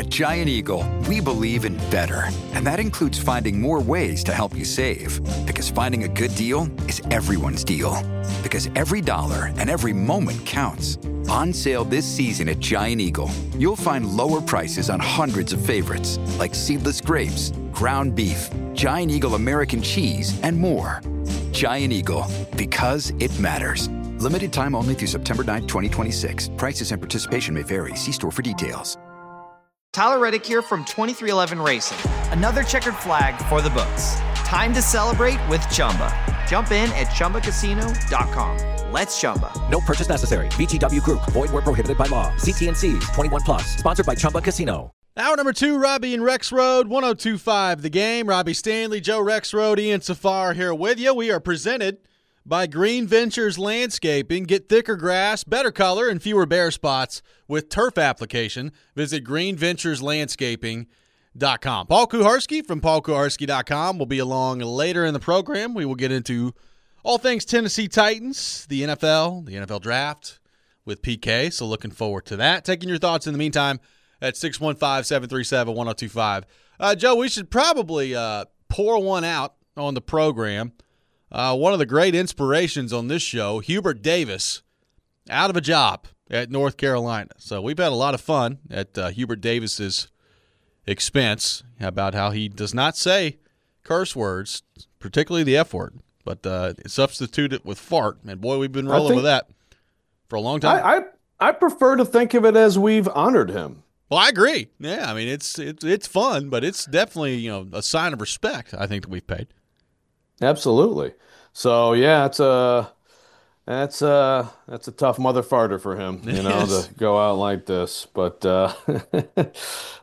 At Giant Eagle, we believe in better, and that includes finding more ways to help you save. Because finding a good deal is everyone's deal. Because every dollar and every moment counts. On sale this season at Giant Eagle, you'll find lower prices on hundreds of favorites, like seedless grapes, ground beef, Giant Eagle American cheese, and more. Giant Eagle, because it matters. Limited time only through September 9th, 2026. Prices and participation may vary. See store for details. Tyler Reddick here from 23XI Racing. Another checkered flag for the books. Time to celebrate with Chumba. Jump in at ChumbaCasino.com. Let's Chumba. No purchase necessary. VGW Group. Void where prohibited by law. See T&Cs. 21 plus. Sponsored by Chumba Casino. Hour number 2, Robbie and Rex Road, 102.5 The Game. Robbie Stanley, Joe Rex Road, Ian Safar here with you. We are presented by Green Ventures Landscaping. Get thicker grass, better color, and fewer bare spots with turf application. Visit greenventureslandscaping.com. Paul Kuharsky from paulkuharsky.com will be along later in the program. We will get into all things Tennessee Titans, the NFL Draft with PK, so looking forward to that. Taking your thoughts in the meantime at 615-737-1025. Joe, we should probably pour one out on the program. One of the great inspirations on this show, Hubert Davis, out of a job at North Carolina. So we've had a lot of fun at Hubert Davis's expense about how he does not say curse words, particularly the F word, but substitute it with fart. And, boy, we've been rolling with that for a long time. I prefer to think of it as we've honored him. Well, I agree. Yeah, I mean, it's fun, but it's definitely, a sign of respect, I think, that we've paid. Absolutely. So yeah, that's a tough mother farter for him, to go out like this. But it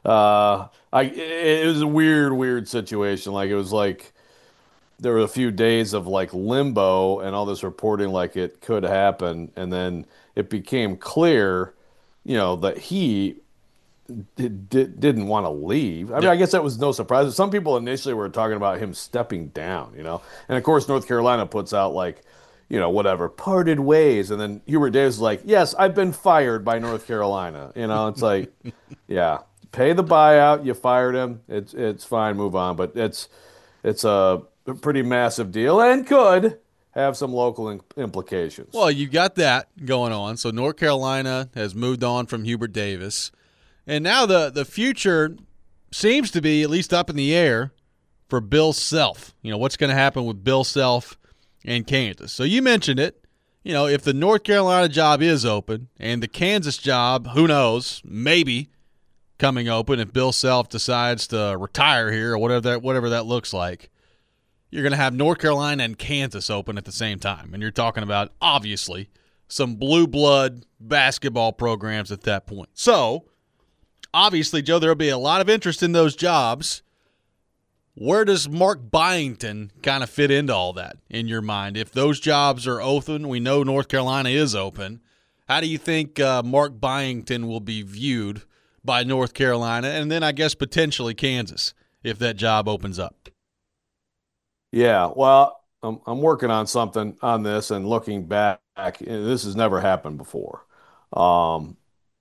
was a weird situation. Like, it was like there were a few days of like limbo and all this reporting like it could happen, and then it became clear, that he didn't want to leave. I mean, I guess that was no surprise. Some people initially were talking about him stepping down, and of course North Carolina puts out like, whatever, parted ways, and then Hubert Davis is like, yes, I've been fired by North Carolina. It's like, yeah, pay the buyout, you fired him, it's fine, move on. But it's a pretty massive deal and could have some local implications. Well, you got that going on. So North Carolina has moved on from Hubert Davis. And now the future seems to be at least up in the air for Bill Self. What's going to happen with Bill Self and Kansas. So you mentioned it. If the North Carolina job is open and the Kansas job, who knows, maybe coming open if Bill Self decides to retire here or whatever that looks like, you're going to have North Carolina and Kansas open at the same time. And you're talking about, obviously, some blue blood basketball programs at that point. So, obviously, Joe, there will be a lot of interest in those jobs. Where does Mark Byington kind of fit into all that in your mind? If those jobs are open, we know North Carolina is open. How do you think Mark Byington will be viewed by North Carolina and then I guess potentially Kansas if that job opens up? Yeah, well, I'm working on something on this and looking back. This has never happened before. In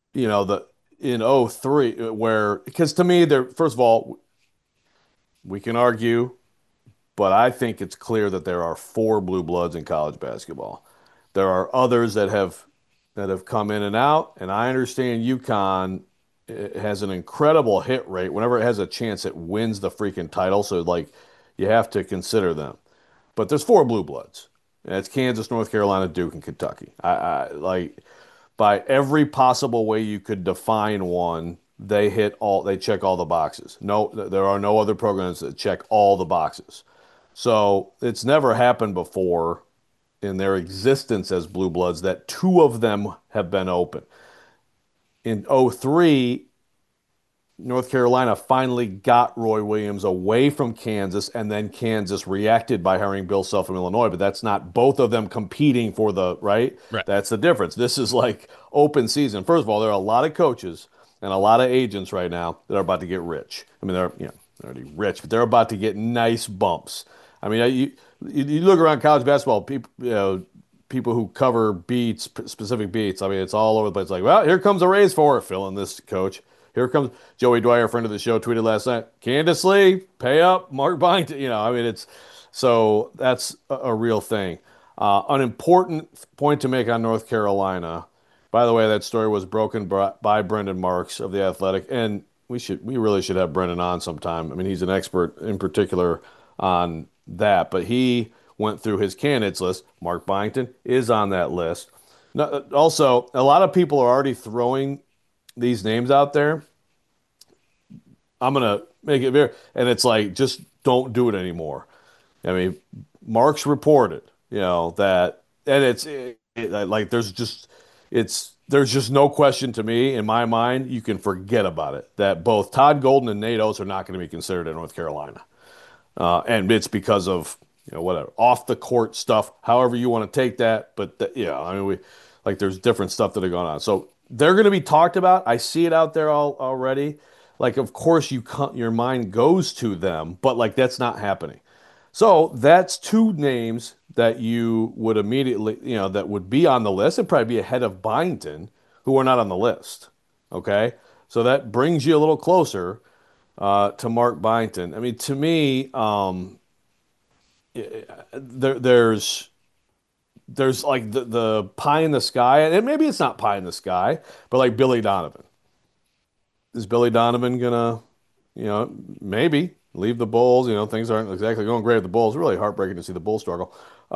03, because to me, first of all, we can argue, but I think it's clear that there are 4 blue bloods in college basketball. There are others that have come in and out, and I understand UConn has an incredible hit rate. Whenever it has a chance, it wins the freaking title. So you have to consider them. But there's 4 blue bloods. And it's Kansas, North Carolina, Duke, and Kentucky. I by every possible way you could define one, they check all the boxes. No, there are no other programs that check all the boxes. So it's never happened before in their existence as blue bloods that 2 of them have been open. In 03, North Carolina finally got Roy Williams away from Kansas, and then Kansas reacted by hiring Bill Self from Illinois, but that's not both of them competing for the right. That's the difference. This is like open season. First of all, there are a lot of coaches and a lot of agents right now that are about to get rich. I mean, they're already rich, but they're about to get nice bumps. I mean, you look around college basketball, people who cover beats, specific beats. I mean, it's all over the place. Like, well, here comes a raise for it, fill in this coach. here comes Joey Dwyer, friend of the show, tweeted last night, Candace Lee, pay up, Mark Byington. I mean, so that's a real thing. An important point to make on North Carolina. By the way, that story was broken by Brendan Marks of The Athletic, and we really should have Brendan on sometime. I mean, he's an expert in particular on that, but he went through his candidates list. Mark Byington is on that list. Also, a lot of people are already throwing these names out there. I'm gonna make it very, and it's like, just don't do it anymore. I mean, Mark's reported, that, and like there's just no question to me in my mind. You can forget about it that both Todd Golden and Nate Oates are not going to be considered in North Carolina, and it's because of whatever off the court stuff, however you want to take that. But I mean, there's different stuff that are going on, so they're going to be talked about. I see it out there already. Like, of course, your mind goes to them, but like that's not happening. So that's two names that you would immediately, that would be on the list and probably be ahead of Byington, who are not on the list. Okay, so that brings you a little closer to Mark Byington. I mean, to me, there's like the pie in the sky, and maybe it's not pie in the sky, but like Billy Donovan. Is Billy Donovan gonna, maybe leave the Bulls? Things aren't exactly going great with the Bulls. Really heartbreaking to see the Bulls struggle.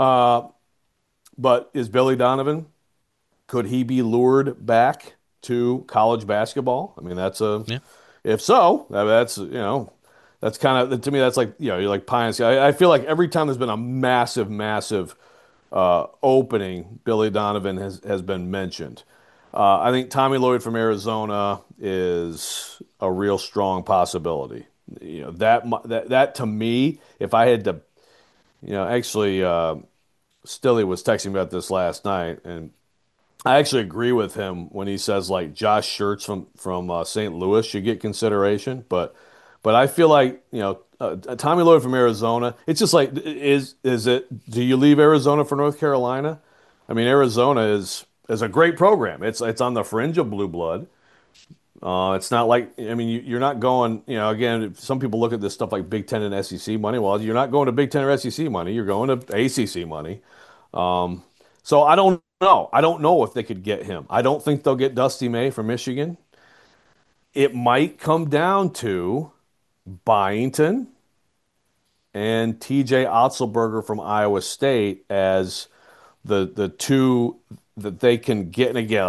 But is Billy Donovan? Could he be lured back to college basketball? I mean, Yeah. If so, that's that's kind of, to me, that's like you're like pie in the sky. I feel like every time there's been a massive opening, Billy Donovan has been mentioned. I think Tommy Lloyd from Arizona is a real strong possibility. That to me, if I had to, actually, Stilly was texting me about this last night, and I actually agree with him when he says like Josh Schertz from St. Louis should get consideration, but I feel like Tommy Lloyd from Arizona. It's just like is it? Do you leave Arizona for North Carolina? I mean, Arizona is a great program. It's on the fringe of blue blood. It's not like, I mean, you're not going, again, some people look at this stuff like Big Ten and SEC money. Well, you're not going to Big Ten or SEC money. You're going to ACC money. So I don't know. I don't know if they could get him. I don't think they'll get Dusty May from Michigan. It might come down to Byington and TJ Otzelberger from Iowa State as the two that they can get. And again,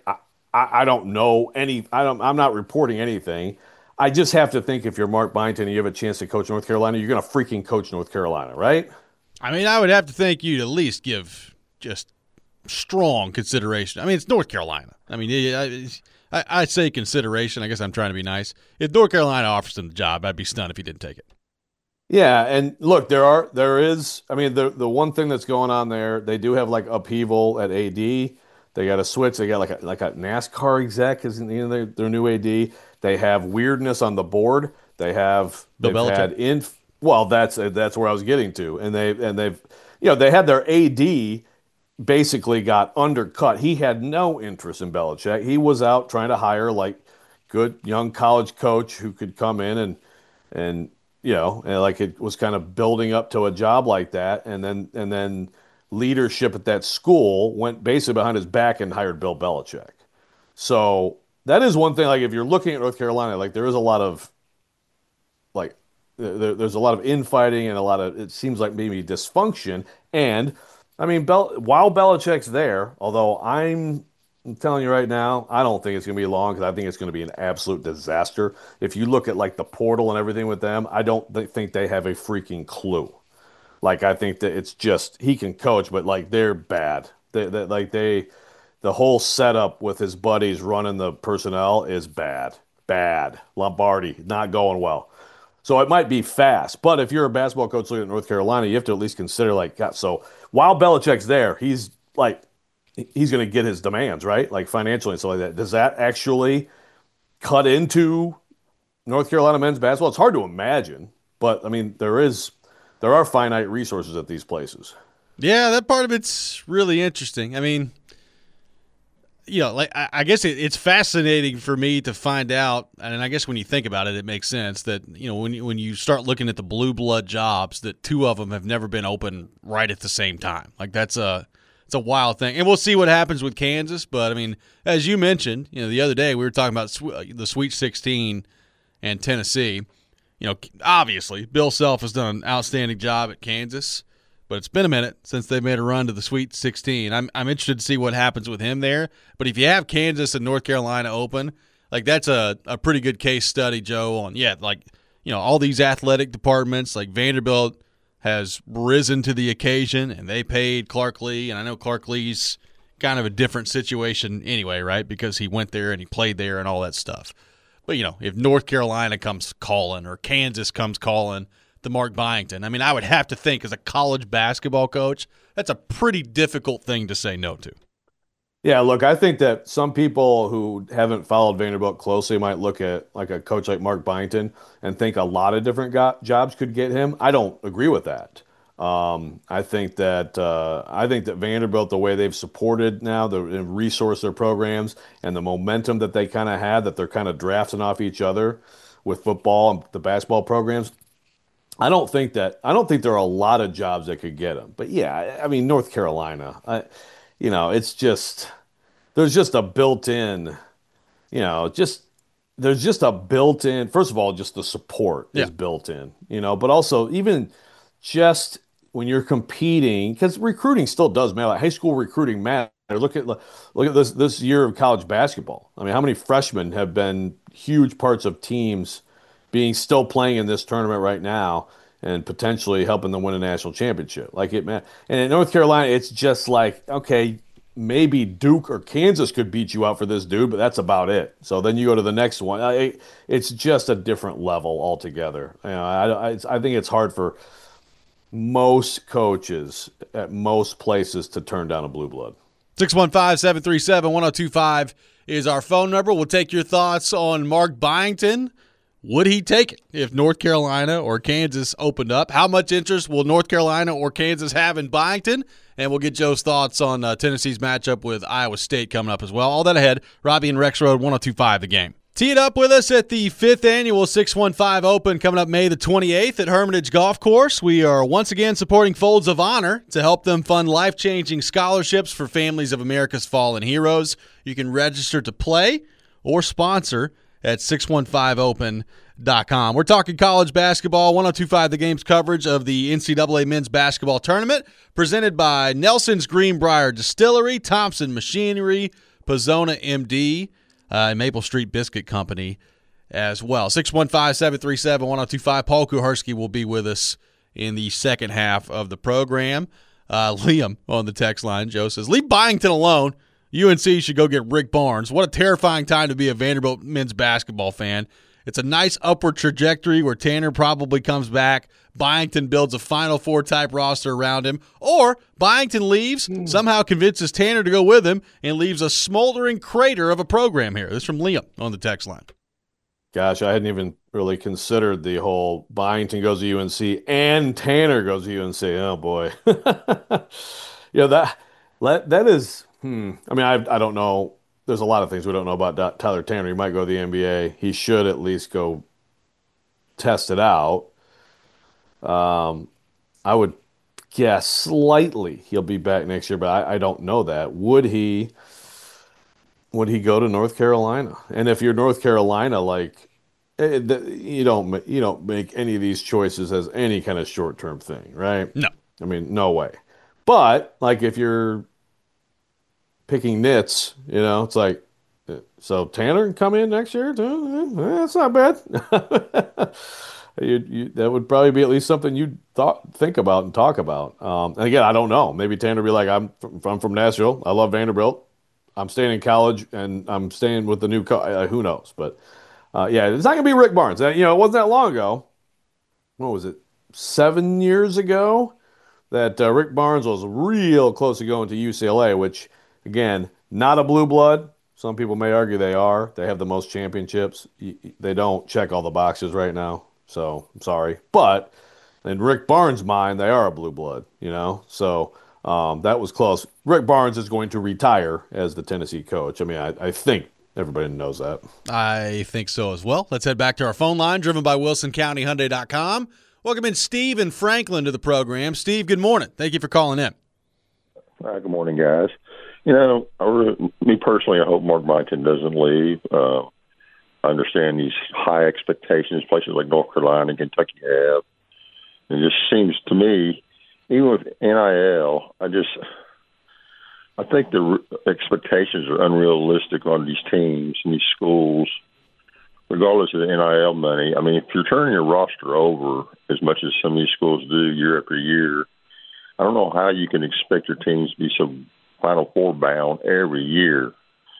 I don't know I'm not reporting anything. I just have to think if you're Mark Byington and you have a chance to coach North Carolina, you're going to freaking coach North Carolina, right? I mean, I would have to think you'd at least give just strong consideration. I mean, it's North Carolina. I mean, I'd say consideration. I guess I'm trying to be nice. If North Carolina offers him the job, I'd be stunned if he didn't take it. Yeah, and look, there is. I mean, the one thing that's going on there, they do have like upheaval at AD. They got a switch. They got like a NASCAR exec is their new AD. They have weirdness on the board. They've had well, that's where I was getting to, and they've they had their AD basically got undercut. He had no interest in Belichick. He was out trying to hire like good young college coach who could come in and like it was kind of building up to a job like that, and then leadership at that school went basically behind his back and hired Bill Belichick. So that is one thing. Like if you're looking at North Carolina, like there is a lot of like there's a lot of infighting and it seems like maybe dysfunction. And I mean, while Belichick's there, although I'm telling you right now, I don't think it's going to be long because I think it's going to be an absolute disaster. If you look at like the portal and everything with them, I don't think they have a freaking clue. Like I think that it's just he can coach, but like they're bad. The whole setup with his buddies running the personnel is bad. Bad. Lombardi not going well. So it might be fast, but if you're a basketball coach looking at North Carolina, you have to at least consider like God. So while Belichick's there, he's going to get his demands, right? Like financially and stuff like that. Does that actually cut into North Carolina men's basketball? It's hard to imagine, but I mean, there are finite resources at these places. Yeah, that part of it's really interesting. I mean, like I guess it's fascinating for me to find out, and I guess when you think about it, it makes sense that when you start looking at the blue blood jobs, that two of them have never been open right at the same time. Like it's a wild thing, and we'll see what happens with Kansas. But I mean, as you mentioned, the other day we were talking about the Sweet 16 and Tennessee. Obviously Bill Self has done an outstanding job at Kansas. But it's been a minute since they made a run to the Sweet 16. I'm interested to see what happens with him there. But if you have Kansas and North Carolina open, like that's a pretty good case study, Joe, on all these athletic departments. Like Vanderbilt has risen to the occasion, and they paid Clark Lee. And I know Clark Lee's kind of a different situation anyway, right? Because he went there and he played there and all that stuff. But if North Carolina comes calling or Kansas comes calling, the Mark Byington. I mean, I would have to think as a college basketball coach, that's a pretty difficult thing to say no to. Yeah, look, I think that some people who haven't followed Vanderbilt closely might look at like a coach like Mark Byington and think a lot of different jobs could get him. I don't agree with that. I think that Vanderbilt, the way they've supported now, and resourced their programs, and the momentum that they kind of had, that they're kind of drafting off each other with football and the basketball programs. I don't think there are a lot of jobs that could get him. But yeah, I mean, North Carolina, it's just, there's just a built-in, there's just a built-in, first of all, just the support is built in, but also even just when you're competing, because recruiting still does matter. Like high school recruiting matters. Look at this year of college basketball. I mean, how many freshmen have been huge parts of teams being still playing in this tournament right now and potentially helping them win a national championship. Like it, man. And in North Carolina, it's just like, okay, maybe Duke or Kansas could beat you out for this dude, but that's about it. So then you go to the next one. It's just a different level altogether. I think it's hard for most coaches at most places to turn down a blue blood. 615-737-1025 is our phone number. We'll take your thoughts on Mark Byington. Would he take it if North Carolina or Kansas opened up? How much interest will North Carolina or Kansas have in Byington? And we'll get Joe's thoughts on Tennessee's matchup with Iowa State coming up as well. All that ahead. Robbie and Rex Road, 102.5 The Game. Tee it up with us at the 5th annual 615 Open coming up May the 28th at Hermitage Golf Course. We are once again supporting Folds of Honor to help them fund life-changing scholarships for families of America's fallen heroes. You can register to play or sponsor at 615open.com. We're talking college basketball, 102.5 The Game's coverage of the NCAA men's basketball tournament, presented by Nelson's Greenbrier Distillery, Thompson Machinery, Pizzona MD, and Maple Street Biscuit Company as well. 615-737-1025. Paul Kuharsky will be with us in the second half of the program. Liam on the text line, Joe says, leave Byington alone. UNC should go get Rick Barnes. What a terrifying time to be a Vanderbilt men's basketball fan. It's a nice upward trajectory where Tanner probably comes back. Byington builds a Final Four type roster around him. Or Byington leaves, somehow convinces Tanner to go with him, and leaves a smoldering crater of a program here. This is from Liam on the text line. Gosh, I hadn't even really considered the whole Byington goes to UNC and Tanner goes to UNC. Oh, boy. That is... I mean, I don't know. There's a lot of things we don't know about Tyler Tanner. He might go to the NBA. He should at least go test it out. I would guess slightly he'll be back next year, but I don't know that. Would he go to North Carolina? And if you're North Carolina, you don't make any of these choices as any kind of short-term thing, right? No. I mean, no way. But if you're picking nits, it's like, so Tanner can come in next year too? That's not bad. That would probably be at least something you'd think about and talk about. And again, I don't know. Maybe Tanner would be like, I'm from Nashville. I love Vanderbilt. I'm staying in college and I'm staying with the new who knows? But it's not gonna be Rick Barnes. It wasn't that long ago. What was it? 7 years ago that Rick Barnes was real close to going to UCLA, which, again, not a blue blood. Some people may argue they are. They have the most championships. They don't check all the boxes right now, so I'm sorry. But in Rick Barnes' mind, they are a blue blood, So That was close. Rick Barnes is going to retire as the Tennessee coach. I mean, I think everybody knows that. I think so as well. Let's head back to our phone line, driven by WilsonCountyHyundai.com. Welcome in Steve and Franklin to the program. Steve, good morning. Thank you for calling in. Good morning, guys. Me personally, I hope Mark Byington doesn't leave. I understand these high expectations places like North Carolina and Kentucky have. It just seems to me, even with NIL, I think the expectations are unrealistic on these teams and these schools, regardless of the NIL money. I mean, if you're turning your roster over as much as some of these schools do year after year, I don't know how you can expect your teams to be so Final Four bound every year.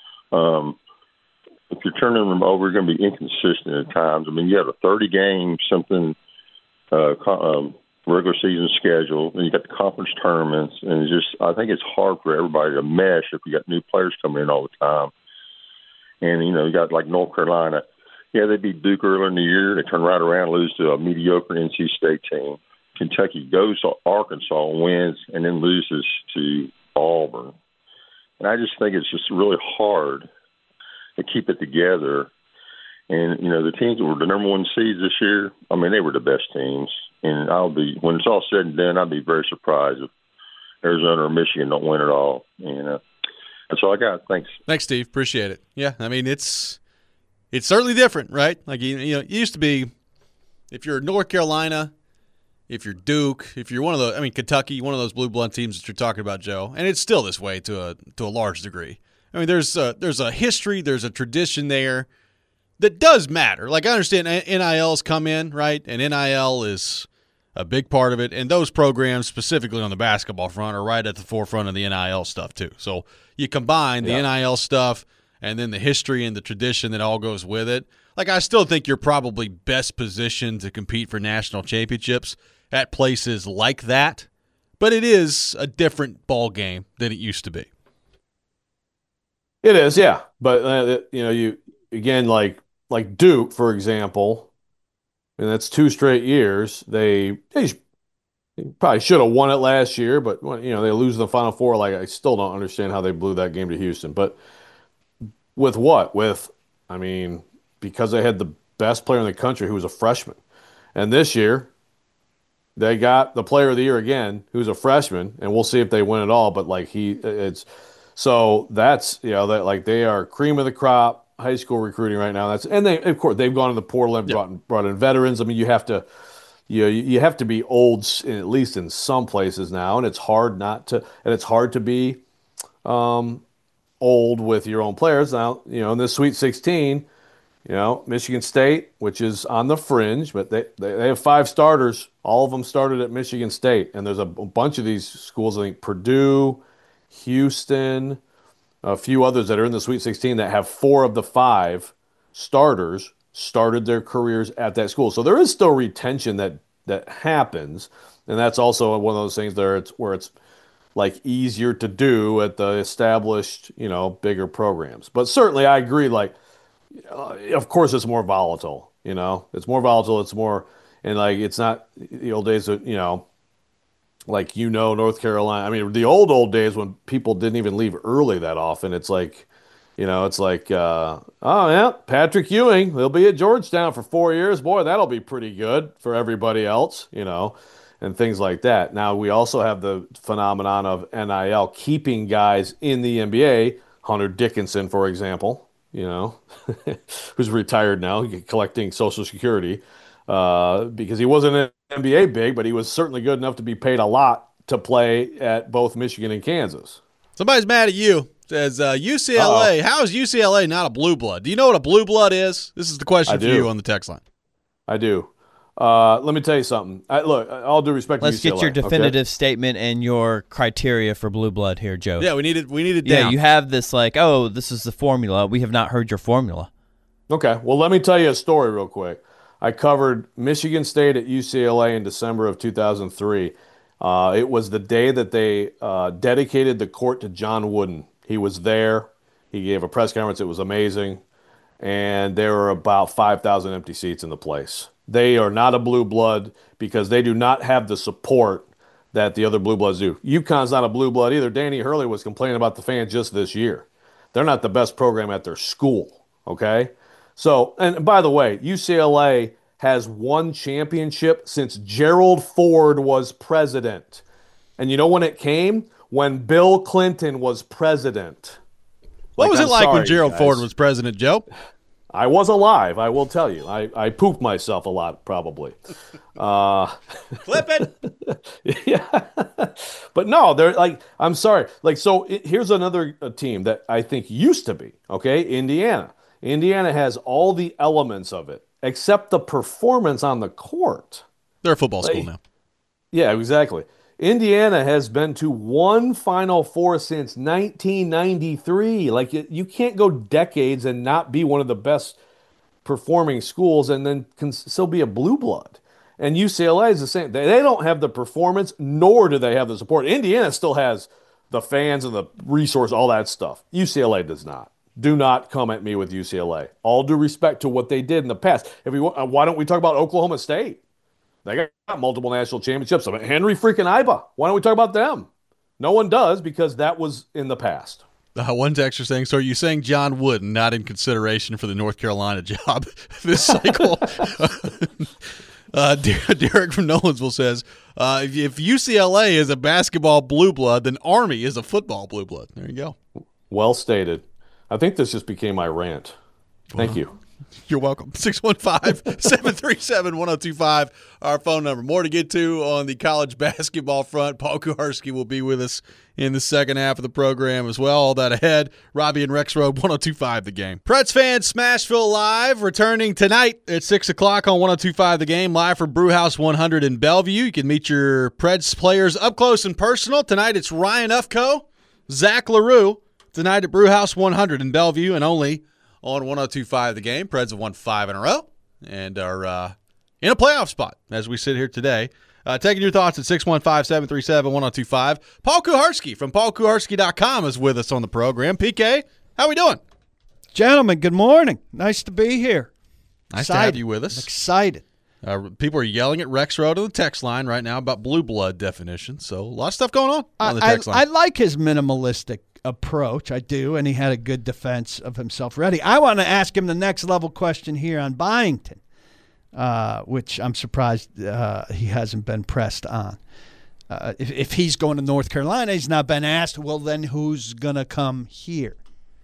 If you're turning them over, you're going to be inconsistent at times. I mean, you have a 30-game something regular season schedule, and you got the conference tournaments, and I think it's hard for everybody to mesh if you got new players coming in all the time. And you got like North Carolina. Yeah, they beat Duke earlier in the year. They turn right around and lose to a mediocre NC State team. Kentucky goes to Arkansas and wins, and then loses to Auburn. And I just think it's just really hard to keep it together. And, the teams that were the number one seeds this year, I mean, they were the best teams. And when it's all said and done, I'll be very surprised if Arizona or Michigan don't win it all. And that's all I got. Thanks. Thanks, Steve. Appreciate it. Yeah, I mean, it's certainly different, right? Like, it used to be if you're North Carolina, if you're Duke, if you're Kentucky, one of those blue blood teams that you're talking about, Joe, and it's still this way to a large degree. I mean, there's a history, there's a tradition there that does matter. Like, I understand NILs come in, right? And NIL is a big part of it, and those programs, specifically on the basketball front, are right at the forefront of the NIL stuff too. So you combine the NIL stuff and then the history and the tradition that all goes with it. Like, I still think you're probably best positioned to compete for national championships at places like that, but it is a different ball game than it used to be. It is, yeah. But you again, like Duke, for example, and that's 2 straight years. They probably should have won it last year, but they lose the Final Four. Like, I still don't understand how they blew that game to Houston. But with what? Because they had the best player in the country who was a freshman, and this year they got the player of the year again, who's a freshman, and we'll see if they win it all. But that's that, like, they are cream of the crop high school recruiting right now. Of course they've gone to the portal and brought in veterans. I mean, you have to be old at least in some places now, and it's hard to be old with your own players now. In this Sweet 16. Michigan State, which is on the fringe, but they have 5 starters. All of them started at Michigan State. And there's a bunch of these schools, I think Purdue, Houston, a few others that are in the Sweet 16 that have 4 of the 5 starters started their careers at that school. So there is still retention that happens. And that's also one of those things where it's like easier to do at the established, bigger programs. But certainly I agree, like, of course, it's more volatile. It's more volatile. It's more, and like, it's not the old days that North Carolina. I mean, the old days when people didn't even leave early that often. It's like, oh yeah, Patrick Ewing, he'll be at Georgetown for 4 years. Boy, that'll be pretty good for everybody else. And things like that. Now we also have the phenomenon of NIL keeping guys in the NBA. Hunter Dickinson, for example. Who's retired now, collecting Social Security, because he wasn't an NBA big, but he was certainly good enough to be paid a lot to play at both Michigan and Kansas. Somebody's mad at you. Says UCLA. Uh-oh. How is UCLA not a blue blood? Do you know what a blue blood is? This is the question for you on the text line. I do. Let me tell you something. Look, all due respect to UCLA. Let's get your definitive statement and your criteria for blue blood here, Joe. Yeah, we need it down. Yeah, you have this this is the formula. We have not heard your formula. Okay, well, let me tell you a story real quick. I covered Michigan State at UCLA in December of 2003. It was the day that they dedicated the court to John Wooden. He was there. He gave a press conference. It was amazing. And there were about 5,000 empty seats in the place. They are not a blue blood because they do not have the support that the other blue bloods do. UConn's not a blue blood either. Danny Hurley was complaining about the fans just this year. They're not the best program at their school, okay? So, and by the way, UCLA has won championship since Gerald Ford was president. And you know when it came? When Bill Clinton was president. What was it like when sorry, Gerald guys. Ford was president, Joe? I was alive, I will tell you. I pooped myself a lot, probably. Flip it. Yeah. But no, they're like, I'm sorry. Like, so here's another team that I think used to be, okay? Indiana. Indiana has all the elements of it, except the performance on the court. They're a football school now. Yeah, exactly. Indiana has been to one Final Four since 1993. Like, you can't go decades and not be one of the best performing schools and then can still be a blue blood. And UCLA is the same. They don't have the performance, nor do they have the support. Indiana still has the fans and the resource, all that stuff. UCLA does not. Do not come at me with UCLA. All due respect to what they did in the past. Why don't we talk about Oklahoma State? They got multiple national championships. Henry freaking Iba. Why don't we talk about them? No one does because that was in the past. One texter saying, so are you saying John Wooden not in consideration for the North Carolina job this cycle? Derek from Nolansville says, if UCLA is a basketball blue blood, then Army is a football blue blood. There you go. Well stated. I think this just became my rant. Thank you. You're welcome. 615-737-1025, our phone number. More to get to on the college basketball front. Paul Kuharsky will be with us in the second half of the program as well. All that ahead. Robbie and Rex Road, 102.5 The Game. Preds fans, Smashville Live, returning tonight at 6 o'clock on 102.5 The Game, live from Brewhouse 100 in Bellevue. You can meet your Preds players up close and personal. Tonight it's Ryan Ufko, Zach LaRue. Tonight at Brewhouse 100 in Bellevue, and only on 102.5 The Game. Preds have won 5 in a row and are in a playoff spot as we sit here today. Taking your thoughts at 615-737-1025. Paul Kuharsky from paulkuharsky.com is with us on the program. PK, how we doing? Gentlemen, good morning. Nice to be here. Nice to have you with us. I'm excited. People are yelling at Rex Road on the text line right now about blue blood definition. So a lot of stuff going on the text line. I like his minimalistic approach. I do, and he had a good defense of himself ready. I want to ask him the next level question here on Byington, which I'm surprised he hasn't been pressed on. If he's going to North Carolina, he's not been asked, well, then who's going to come here?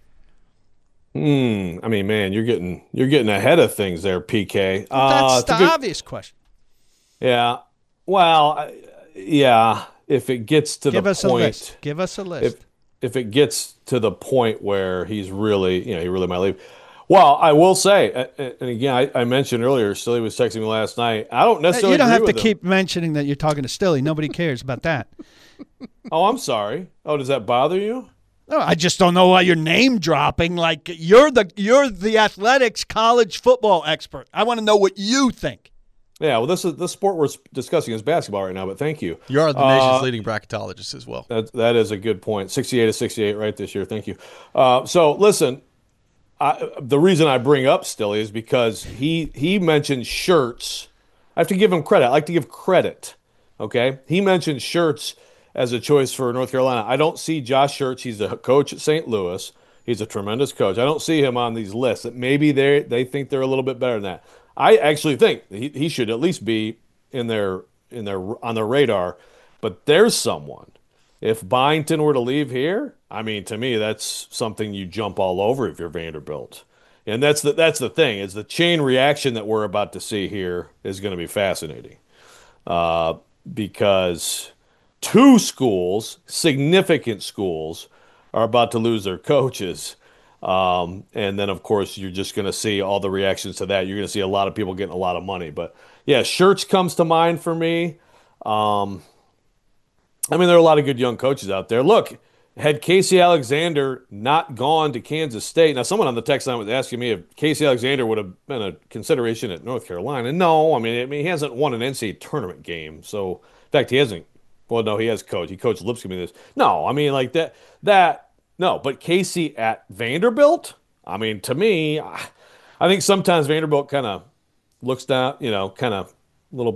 I mean, man, you're getting ahead of things there, PK. That's the obvious question. Yeah. Well, yeah, if it gets to the point. Give us a list. If it gets to the point where he's really, he really might leave. Well, I will say, and again, I mentioned earlier, Stilly was texting me last night. I don't necessarily. You don't have to him. keep mentioning that you're talking to Stilly. Nobody cares about that. Oh, I'm sorry. Oh, does that bother you? No, I just don't know why you're name dropping. Like you're the athletics college football expert. I want to know what you think. Yeah, well, this sport we're discussing is basketball right now, but thank you. You are the nation's leading bracketologist as well. That is a good point. 68 right this year. Thank you. So listen, the reason I bring up Stilly is because he mentioned shirts. I have to give him credit. I like to give credit. Okay, he mentioned shirts as a choice for North Carolina. I don't see Josh Schertz. He's the coach at St. Louis. He's a tremendous coach. I don't see him on these lists. Maybe they think they're a little bit better than that. I actually think he should at least be on their radar. But there's someone. If Byington were to leave here, I mean, to me, that's something you jump all over if you're Vanderbilt. And that's the thing, is the chain reaction that we're about to see here is going to be fascinating. Because 2 schools, significant schools, are about to lose their coaches. And then, of course, you're just going to see all the reactions to that. You're going to see a lot of people getting a lot of money. But, yeah, Schertz comes to mind for me. I mean, there are a lot of good young coaches out there. Look, had Casey Alexander not gone to Kansas State, now someone on the text line was asking me if Casey Alexander would have been a consideration at North Carolina. No, I mean he hasn't won an NCAA tournament game. So, in fact, he hasn't. Well, no, he has coached. He coached Lipscomb in this. No, I mean, like that. No, but Casey at Vanderbilt, I mean, to me, I think sometimes Vanderbilt kind of looks down, kind of a little bit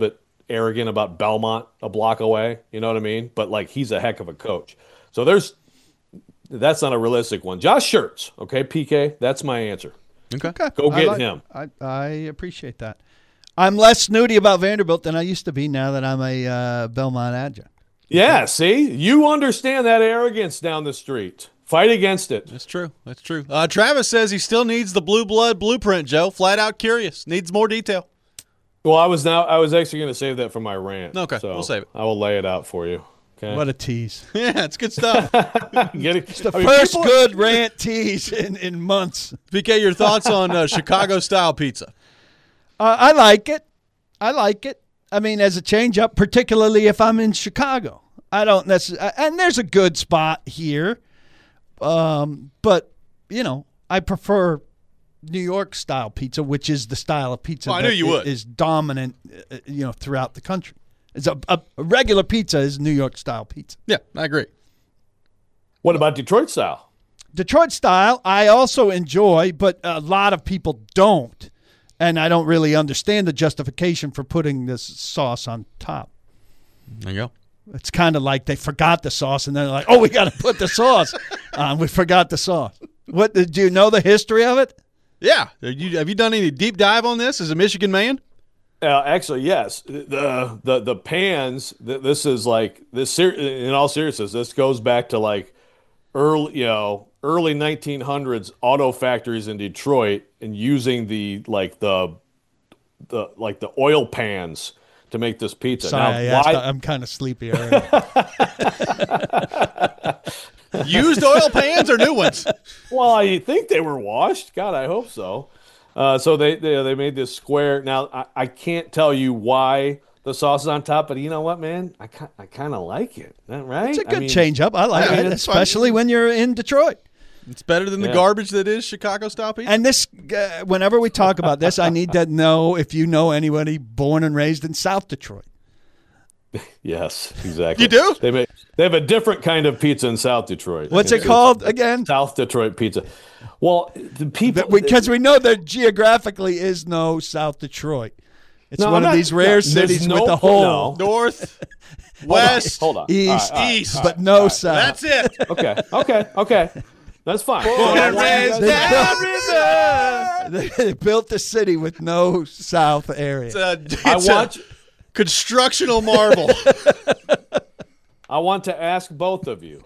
arrogant about Belmont a block away. You know what I mean? But like, he's a heck of a coach. So that's not a realistic one. Josh Schertz, okay, PK, that's my answer. Okay. Go get him. I appreciate that. I'm less snooty about Vanderbilt than I used to be now that I'm a Belmont adjunct. Yeah, see? You understand that arrogance down the street. Fight against it. That's true. That's true. Travis says he still needs the blue blood blueprint, Joe. Flat out curious. Needs more detail. Well, I was actually going to save that for my rant. Okay, so we'll save it. I will lay it out for you. Okay. What a tease. Yeah, it's good stuff. It's the first good rant tease in months. PK, your thoughts on Chicago-style pizza? I like it. I mean, as a change-up, particularly if I'm in Chicago. I don't necessarily – and there's a good spot here. But, I prefer New York-style pizza, which is the style of pizza is dominant, throughout the country. It's a regular pizza is New York-style pizza. Yeah, I agree. What about Detroit style? Detroit style, I also enjoy, but a lot of people don't. And I don't really understand the justification for putting this sauce on top. There you go. It's kind of like they forgot the sauce, and they're like, "Oh, we got to put the sauce on. We forgot the sauce." What? Do you know the history of it? Yeah. Have you done any deep dive on this as a Michigan man? Actually, yes. The pans. This is like this. In all seriousness, this goes back to like early 1900s auto factories in Detroit, and using the oil pans to make this pizza. Sorry, now, I'm kind of sleepy already. Used oil pans or new ones? Well, I think they were washed. God, I hope so. So they made this square. Now, I can't tell you why the sauce is on top, but you know what, man? I kind of like it. Right? It's a good change-up. I like it, especially when you're in Detroit. It's better than the garbage that is Chicago-style pizza. And this, whenever we talk about this, I need to know if you know anybody born and raised in South Detroit. Yes, exactly. You do? They have a different kind of pizza in South Detroit. What's it called again? South Detroit pizza. Well, the people because we know there geographically is no South Detroit. It's one of these rare cities with the whole north, west, hold on. East, but no south. That's it. Okay. That's fine. They built the city with no south area. It's a constructional marvel. I want to ask both of you.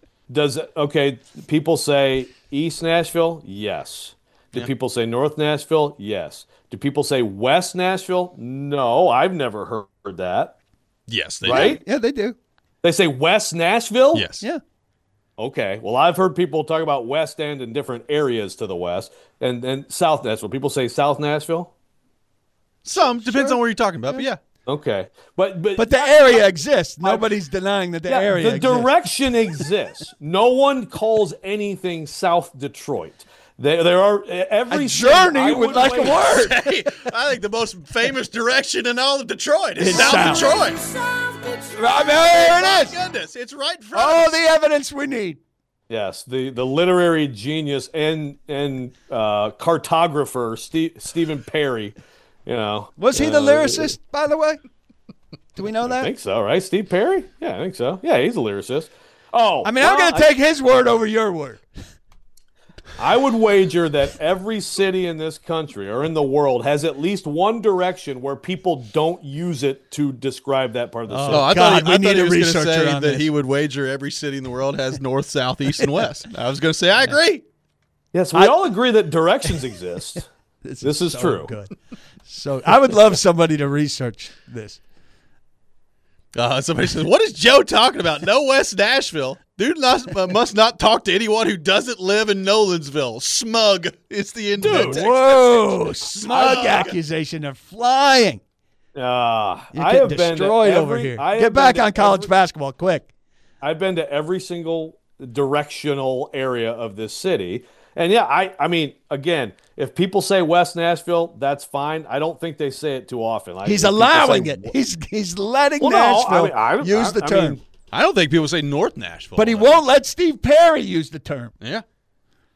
People say East Nashville? Yes. Do people say North Nashville? Yes. Do people say West Nashville? No, I've never heard that. Yes, they do. Yeah, they do. They say West Nashville? Yes. Yeah. Okay. Well, I've heard people talk about West End and different areas to the west, and South Nashville. People say South Nashville? Some. Depends on where you're talking about, but yeah. Okay. But the area exists. Nobody's denying that the area exists. The direction exists. No one calls anything South Detroit. There are every journey would like a word. Hey, I think the most famous direction in all of Detroit is South Detroit. There it is. Goodness, it's right in front. All the evidence we need. Yes, the literary genius and cartographer Stephen Perry. Was he the lyricist, by the way? Do we know that? I think so, right? Steve Perry? Yeah, I think so. Yeah, he's a lyricist. Oh, I'm going to take his word over your word. I would wager that every city in this country or in the world has at least one direction where people don't use it to describe that part of the city. I thought he was going to say that he would wager every city in the world has north, south, east, and west. I was going to say, I agree. Yes, we all agree that directions exist. This is true. Good. So I would love somebody to research this. Somebody says, what is Joe talking about? No West Nashville. Dude must not talk to anyone who doesn't live in Nolensville. Smug is the end of it. Whoa, smug accusation are flying. I have been destroyed over here. Get back on college basketball, quick. I've been to every single directional area of this city. And yeah, I mean, again, if people say West Nashville, that's fine. I don't think they say it too often. He's allowing it. He's letting Nashville use the term. I don't think people say North Nashville. But he won't let Steve Perry use the term. Yeah.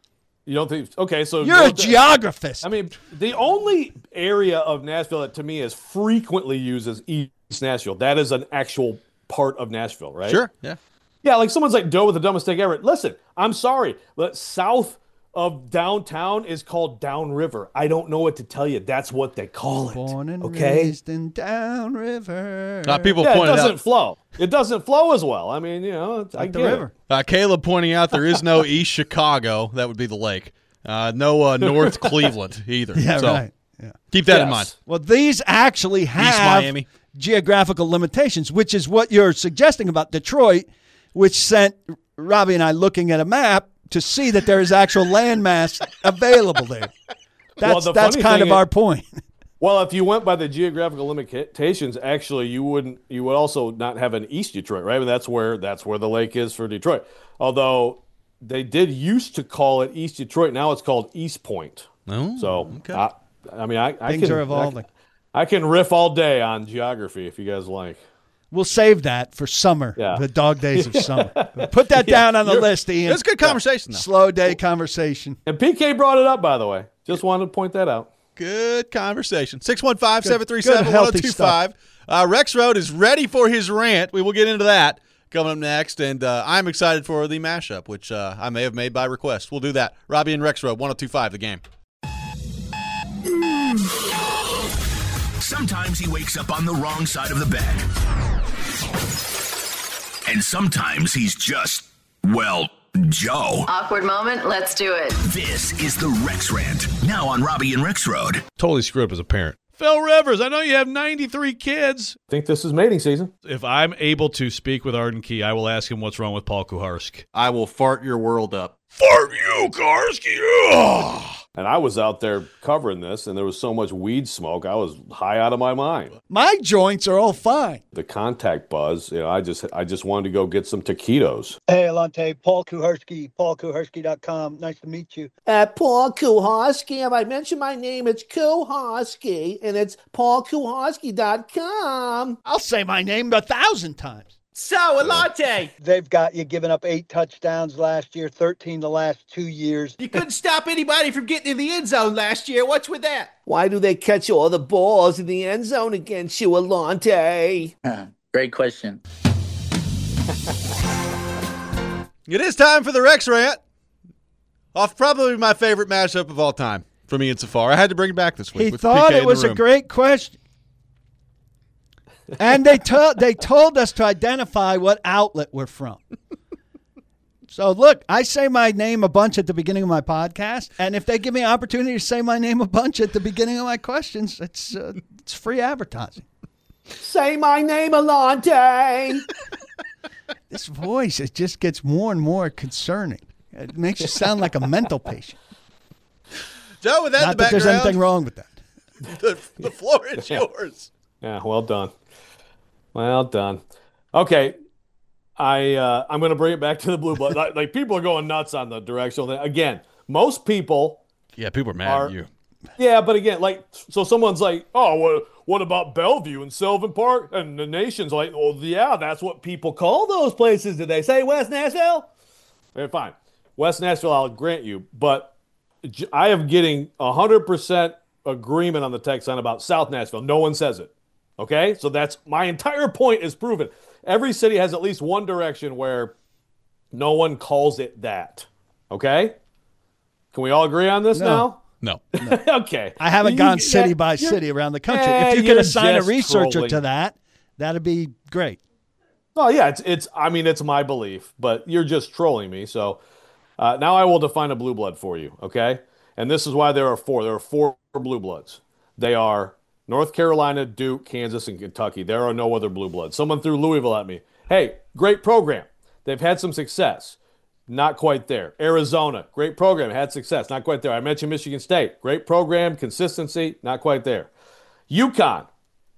You don't think? Okay, so You're a geographist. I mean, the only area of Nashville that to me is frequently used as East Nashville. That is an actual part of Nashville, right? Sure. Yeah. Yeah, like someone's like Doe with the dumbest take ever. Listen, I'm sorry, but south of downtown is called Downriver. I don't know what to tell you. That's what they call it. Born and okay? raised in Downriver. People Yeah, it pointed doesn't out. flow. It doesn't flow as well. I mean, I Like get the it. river. Caleb pointing out there is no East Chicago. That would be the lake. No North Cleveland either. Yeah, so right. Yeah. keep that in Yes. mind. Well, these actually have Miami. geographical limitations, which is what you're suggesting about Detroit, which sent Robbie and I looking at a map to see that there is actual landmass available there. That's the that's funny kind thing of our point. Well, if you went by the geographical limitations, actually, you would also not have an East Detroit, right? I mean, that's where the lake is for Detroit. Although they did used to call it East Detroit, now it's called East Point. Oh, So, okay. I Things can, are evolving. I can riff all day on geography if you guys like. We'll save that for summer, Yeah. the dog days of summer. Put that down on the list, Ian. That's a good conversation, though. Slow day conversation. And PK brought it up, by the way. Just wanted to point that out. Good conversation. Good, 615-737-1025. Rex Road is ready for his rant. We will get into that coming up next. And I'm excited for the mashup, which I may have made by request. We'll do that. Robbie and Rex Road, 1025 The Game. Sometimes he wakes up on the wrong side of the bed. And sometimes he's just, well, Joe. Awkward moment, let's do it. This is the Rex Rant, now on Robbie and Rex Road. Totally screwed up as a parent. Phil Rivers, I know you have 93 kids. I think this is mating season. If I'm able to speak with Arden Key, I will ask him what's wrong with Paul Kuharski. I will fart your world up. Fart you, Kuharski! Ugh. And I was out there covering this, and there was so much weed smoke, I was high out of my mind. My joints are all fine. The contact buzz, I just wanted to go get some taquitos. Hey, Alante, Paul Kuharski, paulkuharski.com. Nice to meet you. Paul Kuharski. Have I mentioned my name? It's Kuharski, and it's paulkuharski.com. I'll say my name 1,000 times. So, Alante. They've got you giving up 8 touchdowns last year, 13 the last 2 years. You couldn't stop anybody from getting in the end zone last year. What's with that? Why do they catch all the balls in the end zone against you, Alante? Great question. It is time for the Rex Rant. Off probably my favorite matchup of all time for me and Safar. I had to bring it back this week. He with thought PK it was in the a room. great question. And they told us to identify what outlet we're from. So, look, I say my name a bunch at the beginning of my podcast, and if they give me an opportunity to say my name a bunch at the beginning of my questions, it's free advertising. Say my name, Alante. This voice, it just gets more and more concerning. It makes you sound like a mental patient. Joe, with that in Not the that there's background, anything wrong with that. the floor is yours. Yeah, well done. Well done. Okay, I'm going to bring it back to the blue blood. Like people are going nuts on the directional thing. Again, most people. Yeah, people are mad at you. Yeah, but again, so someone's like, oh, what about Bellevue and Sylvan Park? And the nation's like, well, yeah, that's what people call those places. Did they say West Nashville? Okay, fine. West Nashville, I'll grant you. But I am getting 100% agreement on the text line about South Nashville. No one says it. Okay? So that's my entire point is proven. Every city has at least one direction where no one calls it that. Okay? Can we all agree on this now? No. Okay. I haven't gone city by city around the country. If you could assign a researcher to that, that'd be great. Oh yeah, it's my belief, but you're just trolling me. So now I will define a blue blood for you, okay? And this is why there are 4. There are 4 blue bloods. They are North Carolina, Duke, Kansas, and Kentucky. There are no other blue bloods. Someone threw Louisville at me. Hey, great program. They've had some success. Not quite there. Arizona, great program, had success. Not quite there. I mentioned Michigan State. Great program, consistency, not quite there. UConn.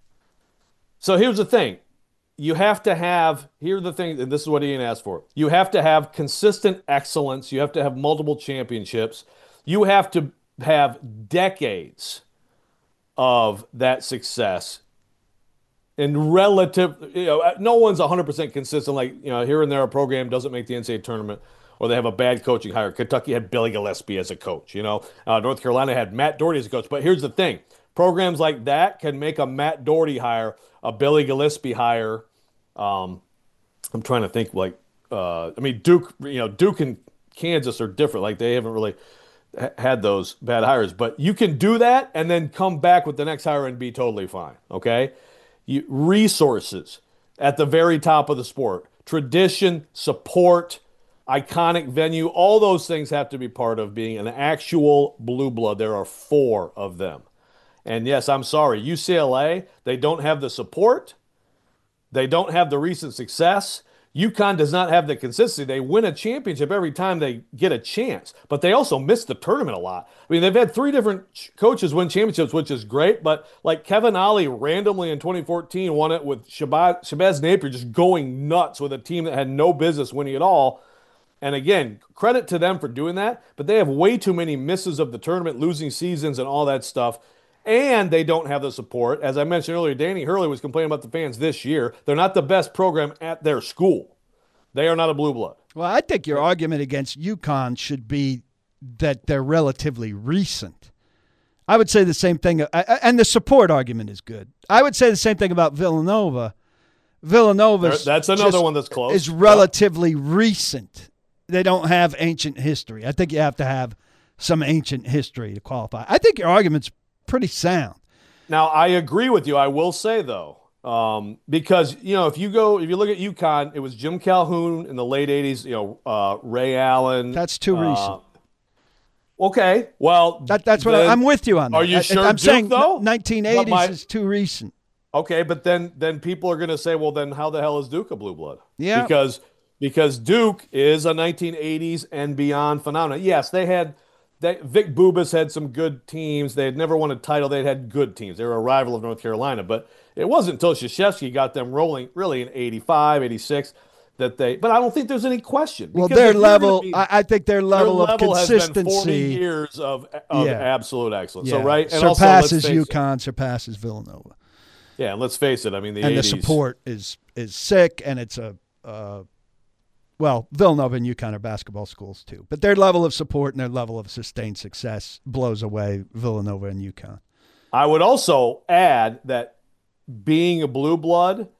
So here's the thing. You have to have, here's the thing, and this is what Ian asked for. You have to have consistent excellence. You have to have multiple championships. You have to have decades of that success. And relative, no one's 100% consistent. Like, here and there, a program doesn't make the NCAA tournament. or they have a bad coaching hire. Kentucky had Billy Gillispie as a coach. North Carolina had Matt Doherty as a coach. But here's the thing: programs like that can make a Matt Doherty hire, a Billy Gillispie hire. I'm trying to think. Duke. Duke and Kansas are different. Like they haven't really had those bad hires, but you can do that and then come back with the next hire and be totally fine. Okay, resources at the very top of the sport, tradition, support, iconic venue, all those things have to be part of being an actual blue blood. There are 4 of them, and yes, I'm sorry, UCLA, they don't have the support, they don't have the recent success. UConn does not have the consistency. They win a championship every time they get a chance, but they also miss the tournament a lot. I mean, they've had 3 different coaches win championships, which is great, but like Kevin Ollie randomly in 2014 won it with Shabazz Napier just going nuts with a team that had no business winning at all. And again, credit to them for doing that, but they have way too many misses of the tournament, losing seasons and all that stuff. And they don't have the support. As I mentioned earlier, Danny Hurley was complaining about the fans this year. They're not the best program at their school. They are not a blue blood. Well, I think your argument against UConn should be that they're relatively recent. I would say the same thing, and the support argument is good. I would say the same thing about Villanova. That's another one that's close. Is relatively recent. They don't have ancient history. I think you have to have some ancient history to qualify. I think your argument's pretty sound. Now, I agree with you. I will say, though, because, if you look at UConn, it was Jim Calhoun in the late 80s, Ray Allen. That's too recent. Okay. Well, that's what I'm with you on that. Are you sure, I'm Duke, saying though? 1980s is too recent. Okay, but then people are going to say, well, then how the hell is Duke a blue blood? Yeah. Because Duke is a 1980s and beyond phenomenon. Yes, Vic Bubas had some good teams. They had never won a title. They'd had good teams. They were a rival of North Carolina. But it wasn't until Krzyzewski got them rolling, really in 85, 86, but I don't think there's any question. Well, their level, I think their level of consistency. Has been 40 years of absolute excellence. Yeah. So, right? And surpasses UConn, surpasses Villanova. Yeah, and let's face it. I mean, the 80s. The support is sick, and it's Villanova and UConn are basketball schools too. But their level of support and their level of sustained success blows away Villanova and UConn. I would also add that being a blue blood,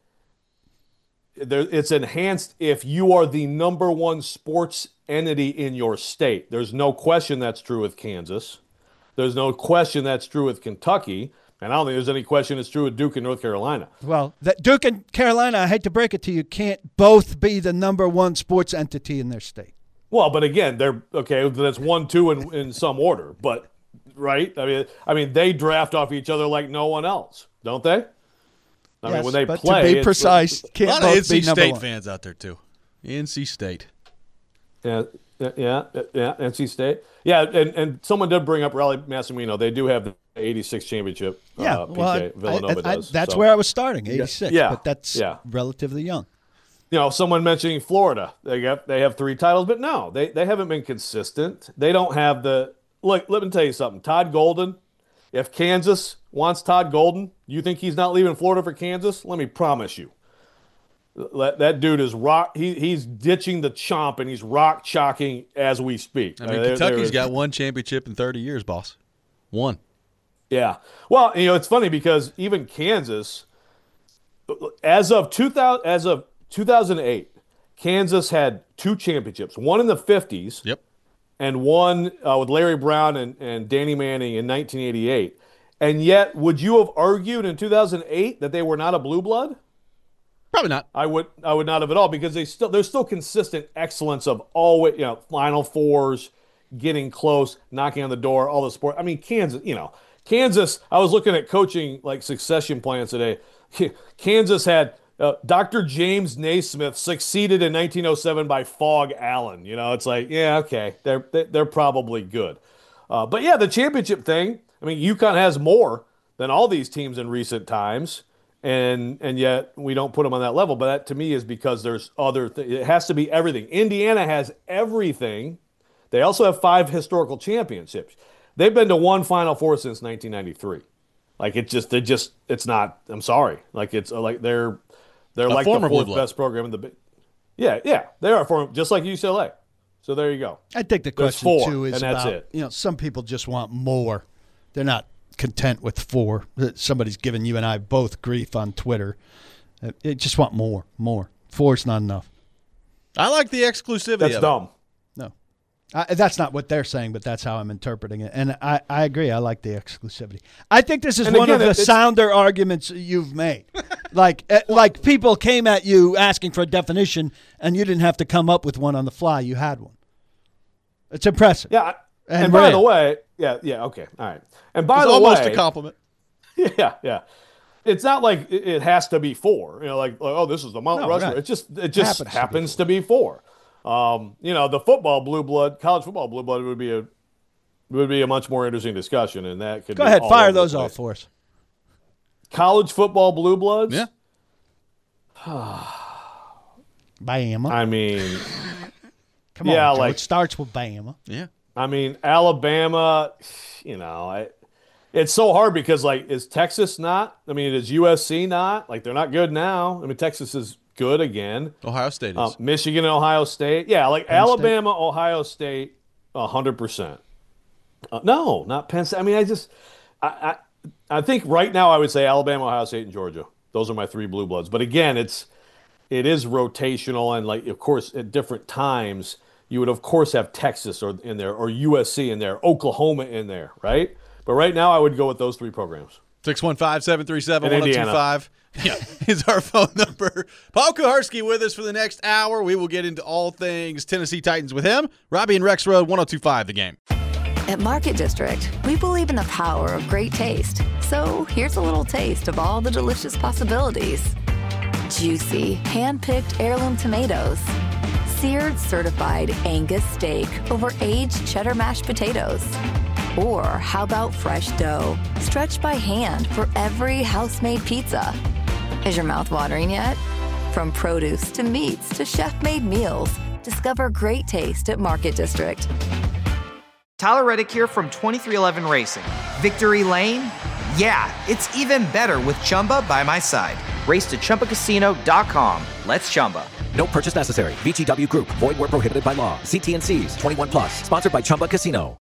it's enhanced if you are the number 1 sports entity in your state. There's no question that's true with Kansas. There's no question that's true with Kentucky. And I don't think there's any question it's true with Duke and North Carolina. Well, Duke and Carolina, I hate to break it to you, can't both be the number 1 sports entity in their state. Well, but again, they're okay. That's 1, 2 in some order. But right, I mean, they draft off each other like no one else, don't they? I mean, when they play, to be precise, can't a lot both of be NC number State 1. fans out there too. NC State. Yeah, NC State. Yeah, and someone did bring up Raleigh Massimino. They do have the 86 championship. Villanova does. That's where I was starting, 86. Yeah, but that's relatively young. Someone mentioning Florida. They have 3 titles, but no, they haven't been consistent. They don't have the look. Let me tell you something. Todd Golden. If Kansas wants Todd Golden, you think he's not leaving Florida for Kansas? Let me promise you. That dude is rock. He's ditching the chomp and he's rock chalking as we speak. I mean, Kentucky's got 1 championship in 30 years, boss. 1. Yeah. Well, it's funny because even Kansas, as of 2008, Kansas had 2 championships. One in the 50s. Yep. And one with Larry Brown and Danny Manning in 1988. And yet, would you have argued in 2008 that they were not a blue blood? Probably not. I would not have at all because there's still consistent excellence of always, Final Fours, getting close, knocking on the door, all the sport. I mean, Kansas, I was looking at coaching like succession plans today. Kansas had Dr. James Naismith succeeded in 1907 by Fog Allen. It's like, yeah, okay, they're probably good. But yeah, the championship thing, I mean, UConn has more than all these teams in recent times. And yet we don't put them on that level. But that to me is because there's other things. It has to be everything. Indiana has everything. They also have 5 historical championships. They've been to 1 Final Four since 1993. Like it's not. I'm sorry. Like it's like they're like the 4th best program in the. Yeah, they are just like UCLA. So there you go. I think the There's question 4, too is and that's about, it. some people just want more. They're not content with 4. Somebody's giving you and I both grief on Twitter. They just want more. 4 is not enough. I like the exclusivity. That's of dumb. No. That's not what they're saying, but that's how I'm interpreting it. And I agree. I like the exclusivity. I think this is one of the sounder arguments you've made. like people came at you asking for a definition, and you didn't have to come up with one on the fly. You had one. It's impressive. Yeah. And by the way, yeah, okay, all right. And by the way, almost a compliment. Yeah. It's not like it has to be 4. Like oh, this is the Mount Rushmore. Right. It just happens to be 4. The football blue blood, college football blue blood would be a much more interesting discussion, and that could go ahead, fire those off for us. College football blue bloods. Yeah. Bama. I mean, come on, Joe, it starts with Bama. Yeah. I mean, Alabama. It's so hard because is Texas not? I mean, is USC not? They're not good now. I mean, Texas is good again. Ohio State is. Michigan and Ohio State. Yeah, Alabama, State. Ohio State, 100%. No, not Penn State. I mean, I think right now I would say Alabama, Ohio State, and Georgia. Those are my 3 blue bloods. But again, it is rotational, and of course, at different times, you would of course have Texas in there, or USC in there, Oklahoma in there, right? But right now, I would go with those 3 programs. 615-737-1025 is our phone number. Paul Kuharsky with us for the next hour. We will get into all things Tennessee Titans with him. Robbie and Rex Road, 102.5 The Game. At Market District, we believe in the power of great taste. So here's a little taste of all the delicious possibilities. Juicy, hand-picked heirloom tomatoes. Seared certified Angus steak over aged cheddar mashed potatoes. Or how about fresh dough, stretched by hand for every house-made pizza? Is your mouth watering yet? From produce to meats to chef-made meals, discover great taste at Market District. Tyler Reddick here from 2311 Racing. Victory Lane? Yeah, it's even better with Chumba by my side. Race to ChumbaCasino.com. Let's Chumba. No purchase necessary. VGW Group. Void where prohibited by law. See T&Cs. 21+. Sponsored by Chumba Casino.